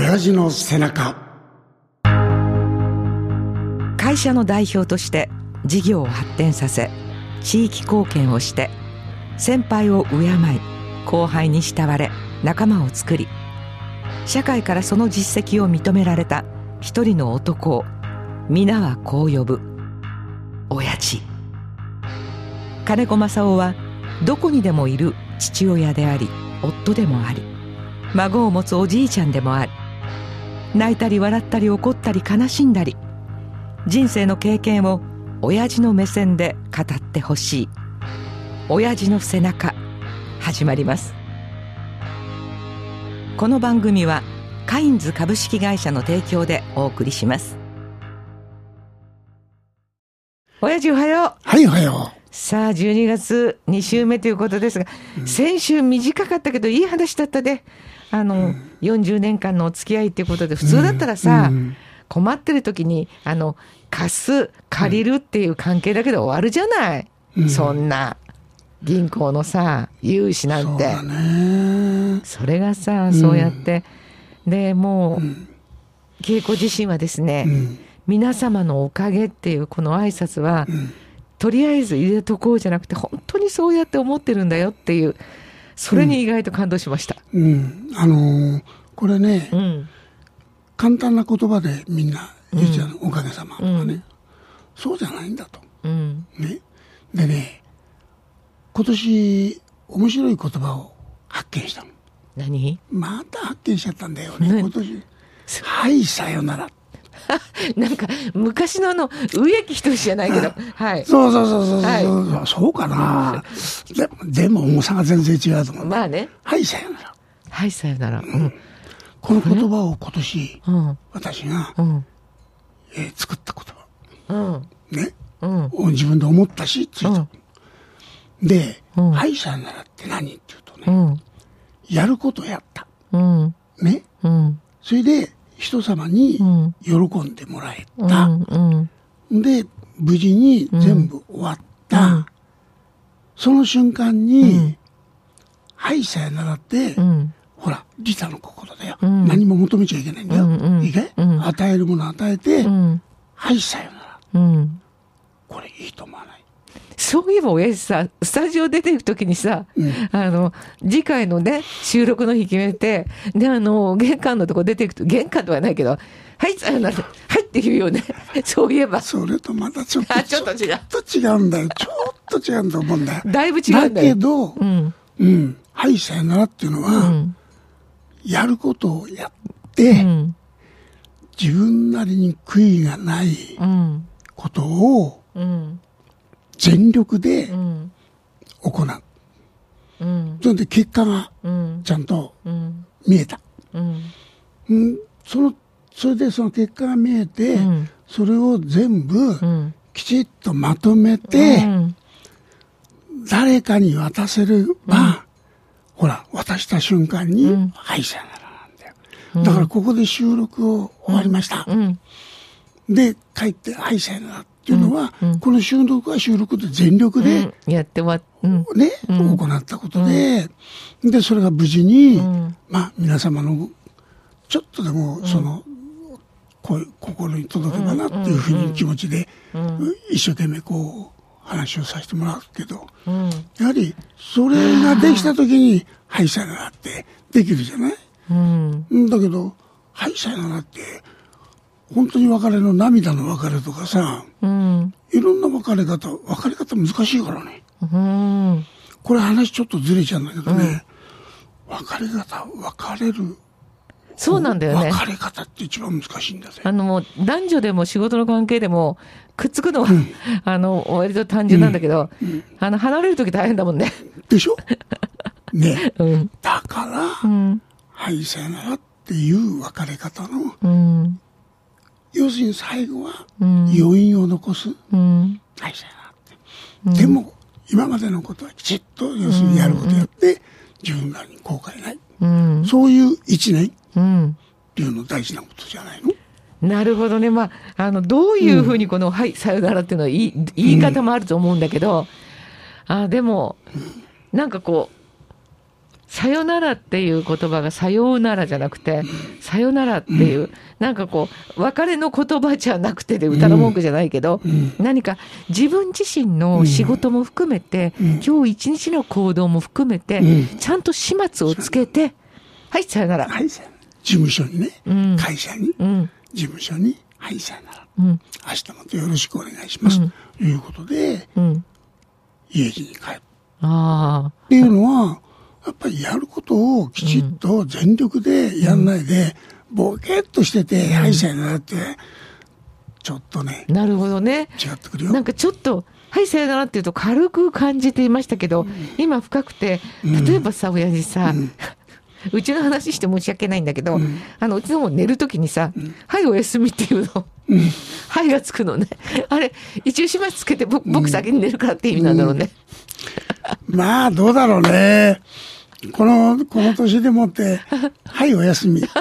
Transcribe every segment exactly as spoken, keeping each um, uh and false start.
親父の背中。 会社の代表として事業を発展させ、地域貢献をして、先輩を敬い、後輩に慕われ仲間を作り、社会からその実績を認められた一人の男を皆はこう呼ぶ、親父。金子正夫はどこにでもいる父親であり、夫でもあり、孫を持つおじいちゃんでもあり、泣いたり笑ったり怒ったり悲しんだり、人生の経験を親父の目線で語ってほしい。親父の背中、始まります。この番組はカインズ株式会社の提供でお送りします。親父おはよう。 はい、おはよう。 さあじゅうにがつに週目ということですが、うん、先週短かったけどいい話だったで、あの、うん、よんじゅうねんかんのお付き合いっていうことで、普通だったらさ、うん、困ってる時にあの貸す借りるっていう関係だけで終わるじゃない、うん、そんな銀行のさ融資なんて。 そうだね。 それがさ、うん、そうやってでもう、うん、恵子自身はですね、うん、皆様のおかげっていうこの挨拶は、うん、とりあえず入れとこうじゃなくて、本当にそうやって思ってるんだよっていう、それに意外と感動しました。 うん、うん、あのー、これね、うん、簡単な言葉でみんな言っちゃう、うん、おかげさまとかね、うん、そうじゃないんだと、うん、ね。でね、今年面白い言葉を発見したの。 何？ また発見しちゃったんだよね、今年。はいさよなら。 なんか昔のあの植木仁じゃないけど、はい、 そうそうそうそう、はい、そうかな。でも、でも重さが全然違うと思う。 まあね。 はいさよなら。 はいさよなら。うん、 この言葉を今年、うん、私が、うんえー、作った言葉、うん、ね、うん、自分で思ったしついた、うん、で、うん、はいさよならって何って言うとね、うん、やることやった、うん、ね、うん、それで人様に喜んでもらえた、うんうん、で無事に全部終わった、うん、その瞬間に、うん、はいさよならって、うん、ほら利他の心だよ、うん、何も求めちゃいけないんだよ、うんうん、いいかい、うん、与えるもの与えて、うん、はいさよなら、うん、これいいと思わない？ そういえば親父さ、スタジオ出ていくときにさ、うん、あの次回のね収録の日決めて、であの玄関のとこ出ていくと、玄関ではないけど、はいさよなら、はいって言うよね。そういえばそれとまたちょっとちょっと違う、 ちょっと違うんだよ。ちょっと違うと思うんだよ。 だいぶ違うんだよ。 だけど、うんうん、はいさよならっていうのは、うん、やることをやって、うん、自分なりに悔いがないことを、うん、全力で行う、うん、それで結果がちゃんと見えた、うんうん、そのそれでその結果が見えて、うん、それを全部きちっとまとめて、うん、誰かに渡せれば、うん、ほら渡した瞬間に、うん、はいさよならなんだよ、うん、だからここで収録を終わりました、うんうん、で帰ってはいさよならっていうのは、うん、この収録は収録で全力で、 うん、やっては、うん、 ね、うん、行ったことで、うん、でそれが無事に、うん、まあ皆様のちょっとでもその、うん、こう心に届けばなっていうふうに気持ちで、うん、一生懸命こう話をさせてもらうけど、うん、やはりそれができた時にはいさよならってできるじゃない、うん、だけどはいさよならって本当に別れの涙の別れとかさ、うん、いろんな別れ方別れ方難しいからね、うん、これ話ちょっとずれちゃうんだけどね、うん、別れ方別れるそうなんだよね。 別れ方って一番難しいんだぜ。 あのもう男女でも仕事の関係でもくっつくのは、うん、あの割と単純なんだけど、うんうん、あの離れるとき大変だもんね。 でしょね、うん、だから、うん、はいさよならっていう別れ方の、うん、要するに最後は余韻を残す、うん、はいさよならって、うん、でも今までのことはきちっと要するにやることやって、うん、自分らに後悔ない、うん、そういう一年っていうの大事なことじゃないの？ なるほどね。まあ、あのどういうふうにこの、うん、はいさよならっていうのは言い、言い方もあると思うんだけど、うん、あでも、うん、なんかこさよならっていう言葉がさようならじゃなくて、さよならっていう、うん、なんかこう別れの言葉じゃなくてで歌の文句じゃないけど、うん、何か自分自身の仕事も含めて、うん、今日一日の行動も含めて、うん、ちゃんと始末をつけて、はいさよなら、 はい、事務所にね、うん、会社に、うん、事務所にはいさよなら、うん、明日またよろしくお願いします、うん、ということで、うん、家路に帰るあっていうのはやっぱりやることをきちっと全力でやんないで、うん、ボケっとしてて、うん、はいさよならってちょっとね、 なるほどね、 違ってくるよ。 なんかちょっとはいさよならっていうと軽く感じていましたけど、うん、今深くて、例えばさ、親父さ、うん、うちの話して申し訳ないんだけど、うん、あのうちのも寝るときにさ、うん、はいおやすみっていうの、うん、はいがつくのね、あれ一応始末つけて僕、僕先に寝るからって意味なんだろうね、 うん、まあどうだろうね、このこの年でもってはいおやすみね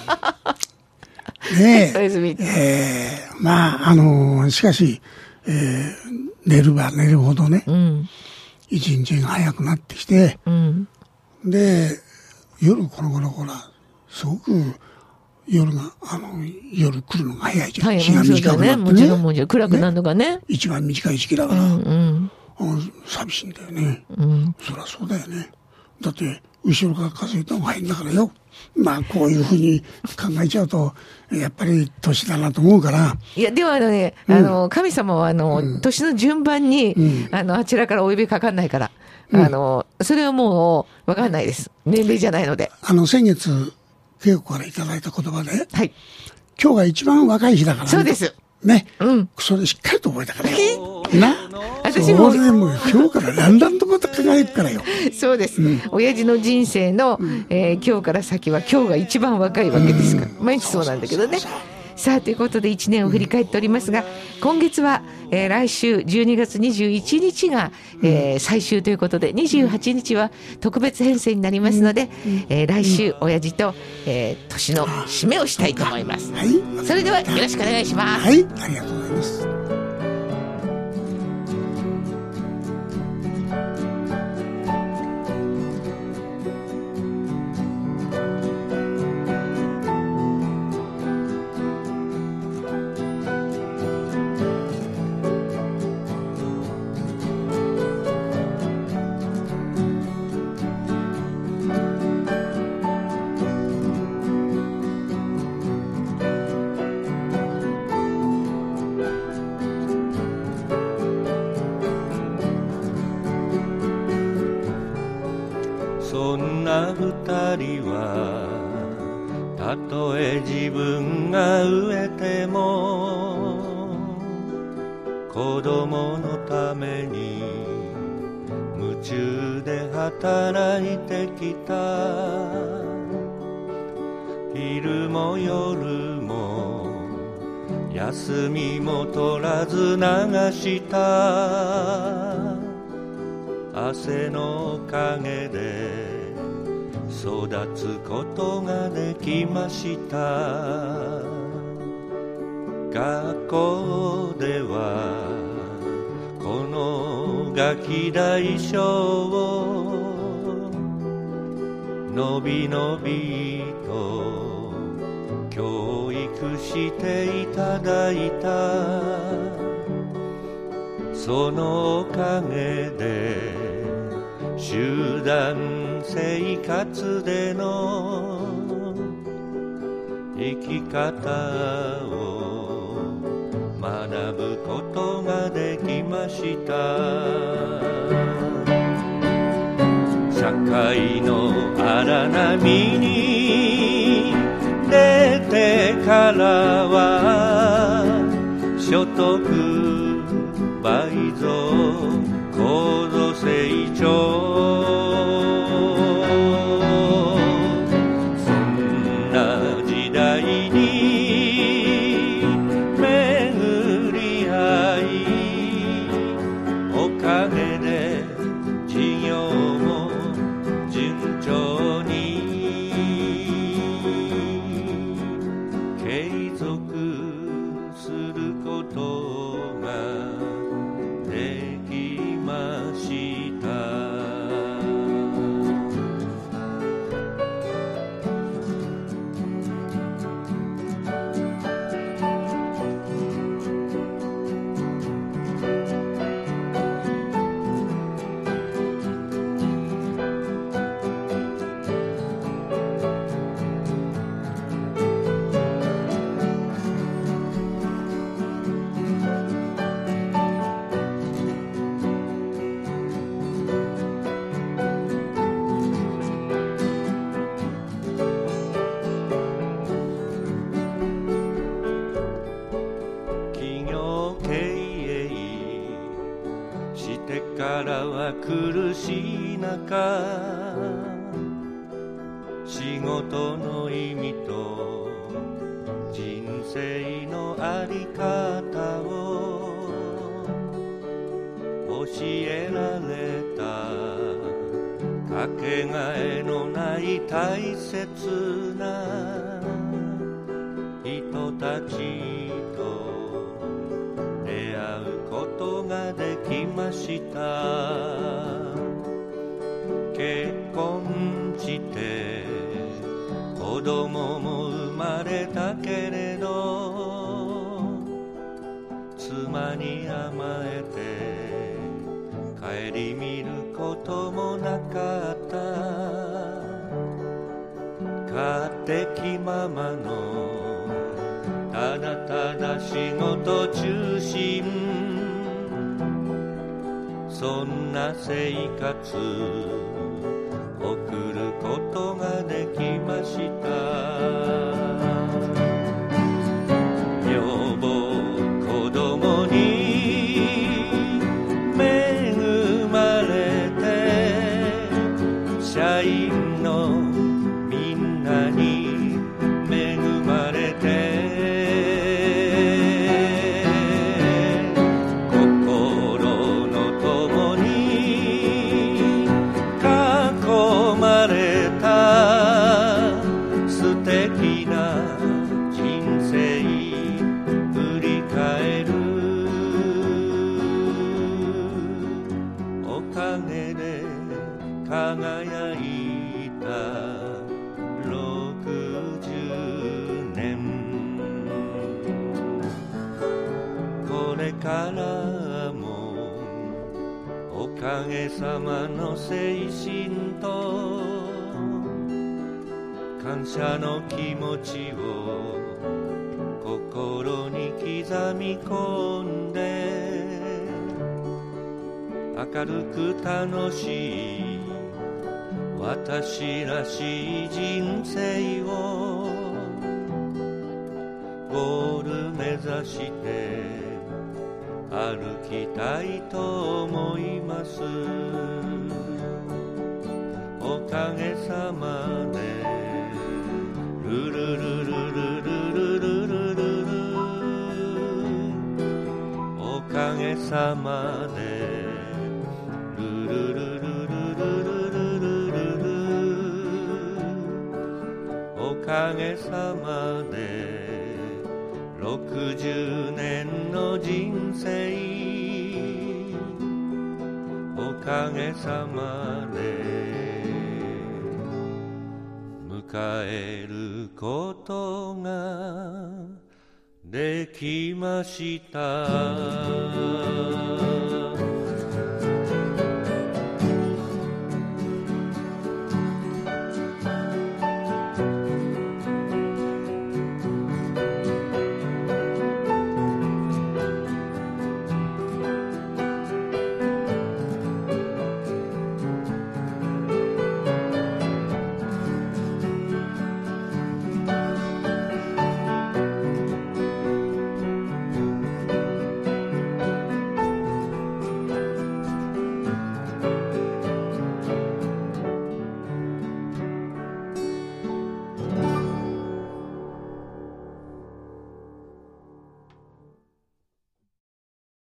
え、 おやすみ、 えー、まああのしかし、えー、寝るば寝るほどね、うん、一日が早くなってきて、うん、で夜この頃ほらすごく夜があの夜来るのが早いじゃん、はい、日が短くなってね、 もちろんもちろん暗くなるのが ね, ね一番短い時期だから、うんうん寂しいんだよね、うん、そりゃそうだよね、だって後ろから数えた方が早いんだからよ。まあこういうふうに考えちゃうとやっぱり年だなと思うから。 いやでもあのね、うん、あの神様はあの、うん、年の順番に、うん、あのあちらからお指かかんないから、うん、あのそれはもう分かんないです、年齢じゃないので。 あの先月恵子からいただいた言葉で、はい、今日が一番若い日だから、ね、 そうですね、うん、それしっかりと覚えたからな。私もそれでも今日からだんだんとまた考えるからよ。 そうです、うん、親父の人生の、うんえー、今日から先は今日が一番若いわけですから、うん、毎日そうなんだけどね。そうそうそうさあということでいちねんを振り返っておりますが、うん、今月は、えー、来週じゅうにがつにじゅういちにちが、えー、最終ということでにじゅうはちにちは特別編成になりますので、うんえー、来週親父と、えー、年の締めをしたいと思います、はい、それではよろしくお願いします。 はい、ありがとうございます。 そんな二人はたとえ自分が飢えても子供のために夢中で働いてきた。昼も夜も休みも取らず流した汗の陰で育つことができました。学校ではこのガキ大将をのびのびと教育していただいた。そのおかげで集団生活での生き方を学ぶことができました。社会の荒波に出てからは所得倍増高度成長、そんな時代に巡り合い、おかげで事業も順調に継続することができました。 苦しい中、仕事の意味と人生のあり方を教えられた、かけがえのない大切な人たちと出会うことができました。結婚して子供も生まれたけれど、妻に甘えて顧みることもなかった。勝手気ままのただただ仕事中心、そんな生活送ることができました。女房子供に恵まれて、社員のみんなに恵まれて、心の友に囲まれた素敵な人生振り返る。おかげで輝いたろくじゅうねん、これからもおかげさまの精神と感謝の気持ちを心に刻み込んで、明るく楽しい私らしい人生をゴール目指して歩きたいと思います。おかげさまでルルルルルルルルルルル、おかげさまでルルルルルルルルルル、おかげさまでろくじゅうねんの人生、おかげさまで迎えることができました。